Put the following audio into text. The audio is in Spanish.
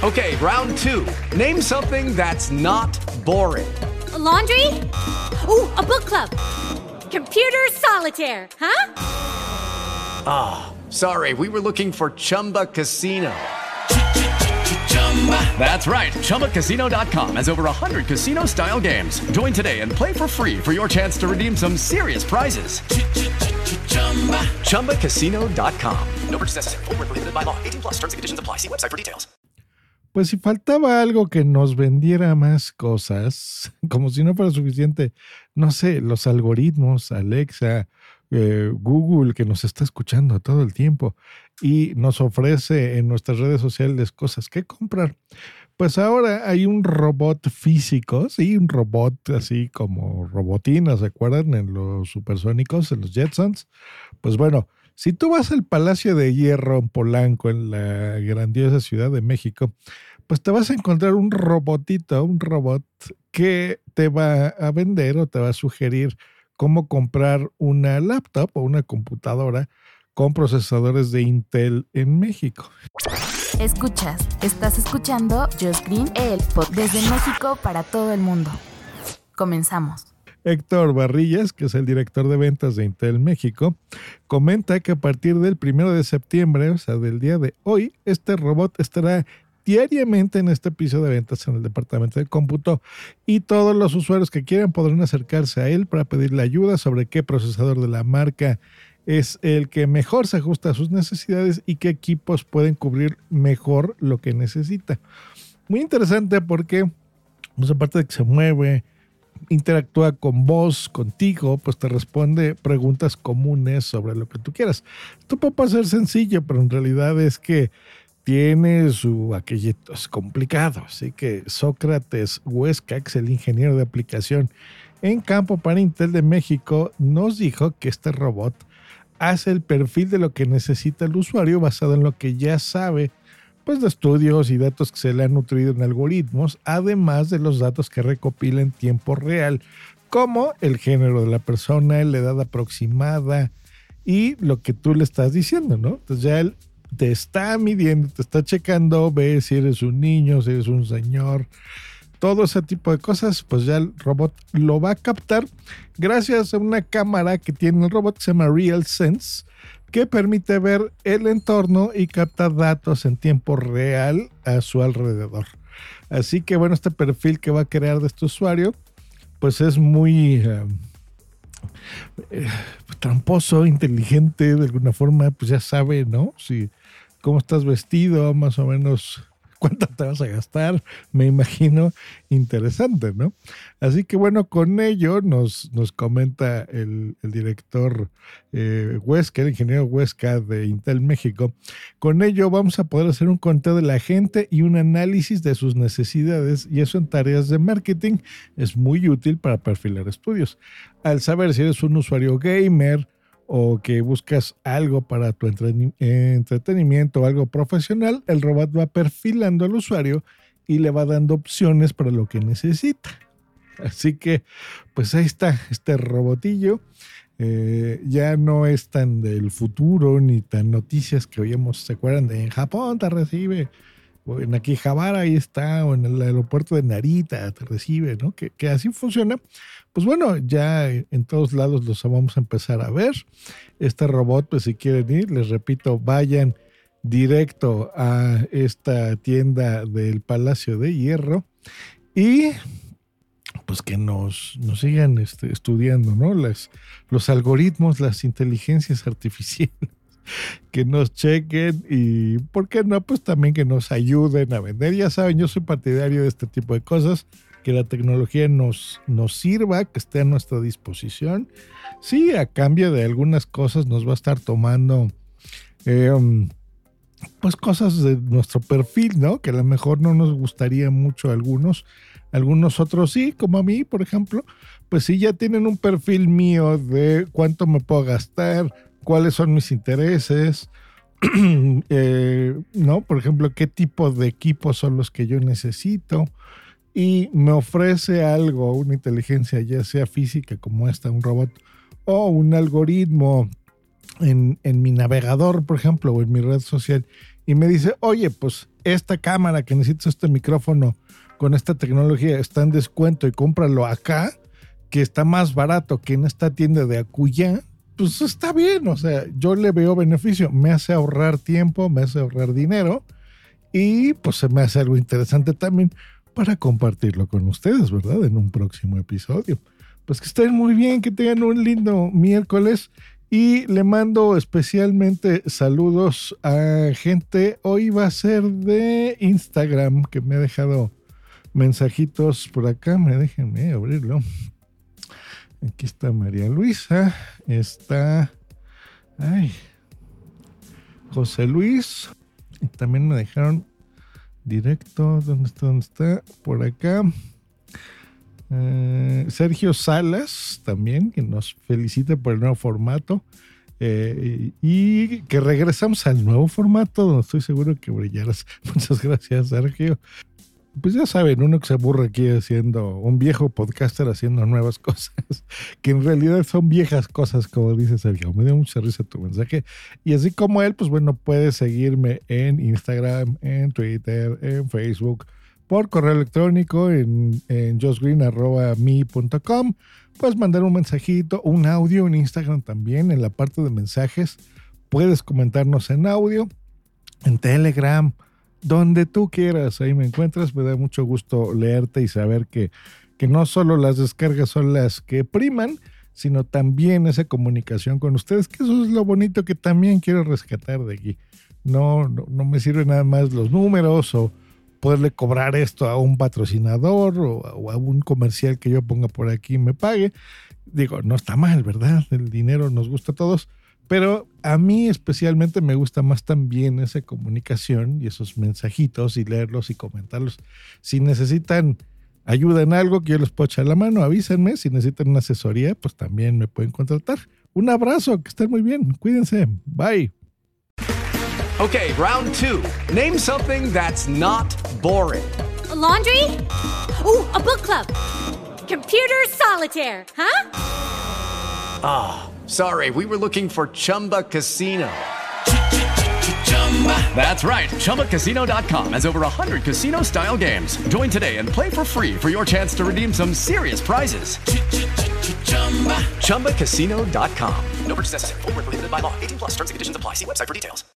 Okay, round two. Name something that's not boring. A laundry? Ooh, a book club. Computer solitaire, huh? Ah, sorry, we were looking for Chumba Casino. That's right. ChumbaCasino.com has over 100 casino-style games. Join today and play for free for your chance to redeem some serious prizes. ChumbaCasino.com. No purchase necessary. Void where prohibited by law. 18 plus. Terms and conditions apply. See website for details. Pues si faltaba algo que nos vendiera más cosas, como si no fuera suficiente, no sé, los algoritmos, Alexa, Google, que nos está escuchando todo el tiempo y nos ofrece en nuestras redes sociales cosas que comprar. Pues ahora hay un robot físico, sí, un robot así como Robotina, ¿se acuerdan? En los Supersónicos, en los Jetsons. Pues bueno, si tú vas al Palacio de Hierro en Polanco, en la grandiosa Ciudad de México, pues te vas a encontrar un robotito, un robot que te va a vender o te va a sugerir cómo comprar una laptop o una computadora con procesadores de Intel en México. Estás escuchando Just Green, el podcast desde México para todo el mundo. Comenzamos. Héctor Barrillas, que es el director de ventas de Intel México, comenta que a partir del 1 de septiembre, o sea, del día de hoy, este robot estará diariamente en este piso de ventas en el departamento de cómputo y todos los usuarios que quieran podrán acercarse a él para pedirle ayuda sobre qué procesador de la marca es el que mejor se ajusta a sus necesidades y qué equipos pueden cubrir mejor lo que necesita. Muy interesante porque, pues aparte de que se mueve, interactúa con vos, contigo, pues te responde preguntas comunes sobre lo que tú quieras. Esto puede parecer sencillo, pero en realidad es que tiene su aquellito, es complicado. Así que Sócrates Huesca, que es el ingeniero de aplicación en campo para Intel de México, nos dijo que este robot hace el perfil de lo que necesita el usuario basado en lo que ya sabe, pues de estudios y datos que se le han nutrido en algoritmos, además de los datos que recopila en tiempo real, como el género de la persona, la edad aproximada y lo que tú le estás diciendo, ¿no? Entonces ya él te está midiendo, te está checando, ve si eres un niño, si eres un señor, todo ese tipo de cosas, pues ya el robot lo va a captar gracias a una cámara que tiene el robot que se llama RealSense, que permite ver el entorno y captar datos en tiempo real a su alrededor. Así que bueno, este perfil que va a crear de este usuario, pues es muy tramposo, inteligente, de alguna forma, pues ya sabe, ¿no? Si cómo estás vestido, más o menos cuánto te vas a gastar, me imagino, interesante, ¿no? Así que bueno, con ello nos comenta el director Huesca, el ingeniero Huesca de Intel México, con ello vamos a poder hacer un conteo de la gente y un análisis de sus necesidades, y eso en tareas de marketing es muy útil para perfilar estudios. Al saber si eres un usuario gamer o que buscas algo para tu entretenimiento o algo profesional, el robot va perfilando al usuario y le va dando opciones para lo que necesita. Así que, pues ahí está este robotillo. Ya no es tan del futuro ni tan noticias que oíamos, ¿se acuerdan? De en Japón te recibe, o en Akihabara ahí está, o en el aeropuerto de Narita te recibe, ¿no? Que así funciona. Pues bueno, ya en todos lados los vamos a empezar a ver. Este robot, pues si quieren ir, les repito, vayan directo a esta tienda del Palacio de Hierro y pues que nos sigan estudiando, ¿no? Los algoritmos, las inteligencias artificiales, que nos chequen y, ¿por qué no? Pues también que nos ayuden a vender. Ya saben, yo soy partidario de este tipo de cosas, que la tecnología nos sirva, que esté a nuestra disposición. Sí, a cambio de algunas cosas nos va a estar tomando pues cosas de nuestro perfil, ¿no? Que a lo mejor no nos gustaría mucho a algunos otros sí, como a mí, por ejemplo, pues sí ya tienen un perfil mío de cuánto me puedo gastar, cuáles son mis intereses, ¿no? Por ejemplo, qué tipo de equipos son los que yo necesito, y me ofrece algo, una inteligencia ya sea física como esta, un robot, o un algoritmo en mi navegador, por ejemplo, o en mi red social, y me dice, oye, pues esta cámara que necesitas, este micrófono con esta tecnología está en descuento y cómpralo acá, que está más barato que en esta tienda de acullá, pues está bien, o sea, yo le veo beneficio, me hace ahorrar tiempo, me hace ahorrar dinero y pues se me hace algo interesante también para compartirlo con ustedes, ¿verdad? En un próximo episodio. Pues que estén muy bien, que tengan un lindo miércoles y le mando especialmente saludos a gente, hoy va a ser de Instagram, que me ha dejado mensajitos por acá, déjenme abrirlo. Aquí está María Luisa, está José Luis, y también me dejaron directo, ¿dónde está? Por acá. Sergio Salas también, que nos felicita por el nuevo formato, y que regresamos al nuevo formato, donde estoy seguro que brillarás. Muchas gracias, Sergio. Pues ya saben, uno que se aburre aquí haciendo, un viejo podcaster haciendo nuevas cosas, que en realidad son viejas cosas, como dice Sergio. Me dio mucha risa tu mensaje. Y así como él, pues bueno, puedes seguirme en Instagram, en Twitter, en Facebook, por correo electrónico en joshgreen@me.com. Puedes mandar un mensajito, un audio en Instagram también, en la parte de mensajes. Puedes comentarnos en audio, en Telegram, donde tú quieras, ahí me encuentras. Me da mucho gusto leerte y saber que no solo las descargas son las que priman, sino también esa comunicación con ustedes, que eso es lo bonito que también quiero rescatar de aquí. No me sirven nada más los números o poderle cobrar esto a un patrocinador o a un comercial que yo ponga por aquí y me pague. Digo, no está mal, ¿verdad? El dinero nos gusta a todos. Pero a mí especialmente me gusta más también esa comunicación y esos mensajitos y leerlos y comentarlos. Si necesitan ayuda en algo que yo les puedo echar la mano, avísenme. Si necesitan una asesoría, pues también me pueden contratar. Un abrazo, que estén muy bien. Cuídense. Bye. Okay, round 2. Name something that's not boring. A laundry? Ooh, a book club. Computer solitaire, huh? Sorry, we were looking for Chumba Casino. That's right. ChumbaCasino.com has over 100 casino-style games. Join today and play for free for your chance to redeem some serious prizes. ChumbaCasino.com. No purchase necessary. Void where prohibited by law. 18+ terms and conditions apply. See website for details.